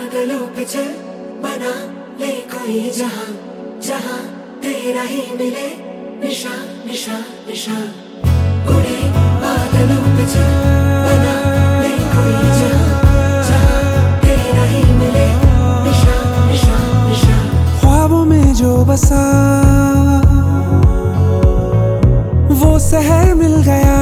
बादलों पे चल बना ले कोई जहां जहां तेरा ही मिले निशा निशा निशा। उड़े बादलों पे चल बना ले कोई जहां जहां तेरा ही मिले निशा निशा निशा। ख्वाबों में जो बसा वो शहर मिल गया,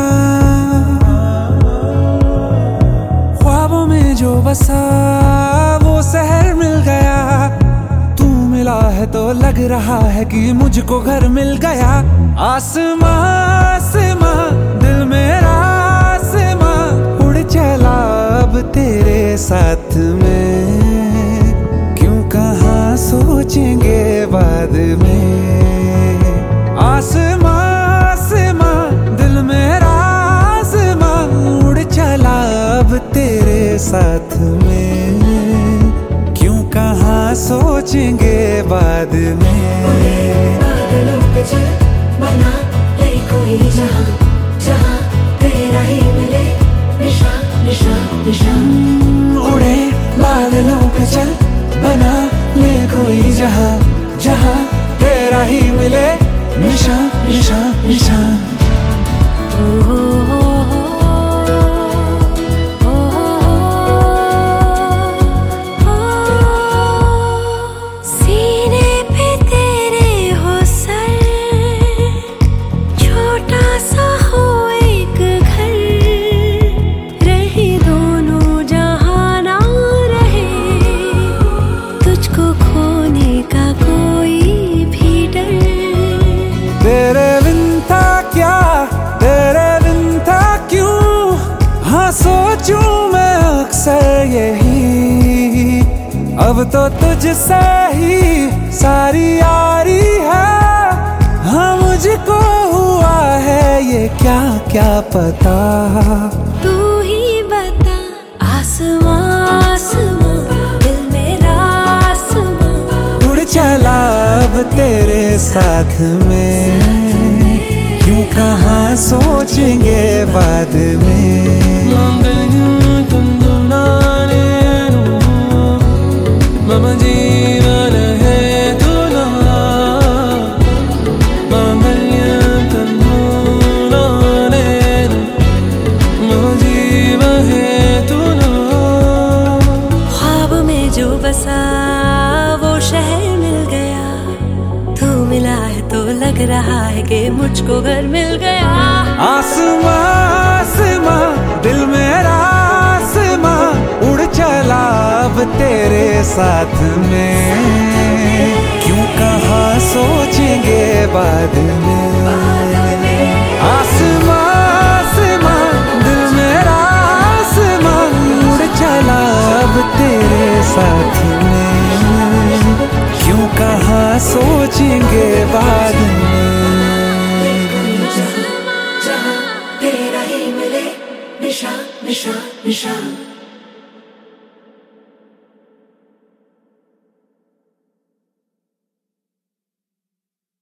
ख्वाबों में जो बसा वो शहर मिल गया। तू मिला है तो लग रहा है कि मुझको घर मिल गया। आसमां आसमां दिल मेरा आसमां उड़ चला अब तेरे साथ में। क्यों कहाँ सोचेंगे बाद में। आसमां आसमां दिल मेरा आसमां उड़ चला अब तेरे साथ में। क्यों कहाँ सोचेंगे बाद में। बादलों पे चल बना ले कोई जहां जहां तेरा ही मिले निशा निशा निशा। उड़े बादलों पे चल बना ले कोई जहां जहां तेरा ही मिले निशा निशा निशा। सोचूं मैं अक्सर यही अब तो तुझसे ही सारी यारी है। हाँ मुझको हुआ है ये क्या क्या पता। तू ही बता आसमां आसमां दिल मेरा आसमां उड़ चला अब तेरे साथ में। क्यों कहाँ सोचेंगे बाद में। मम जीवन है तुला मांगल्यं तन्नू नानेन मम जीवन है तुला। ख्वाब में जो बसा वो शहर मिल गया। तू मिला है तो लग रहा है कि मुझको घर मिल गया। आसमां आसमां दिल मेरा आसमां उड़ चला अब तेरे साथ में। क्यों कहाँ सोचेंगे बाद में। आसमां आसमां दिल मेरा आसमां उड़ चला अब तेरे साथ में। क्यों कहाँ सोचेंगे बाद में। जहां तेरा ही मिले निशा निशा निशा।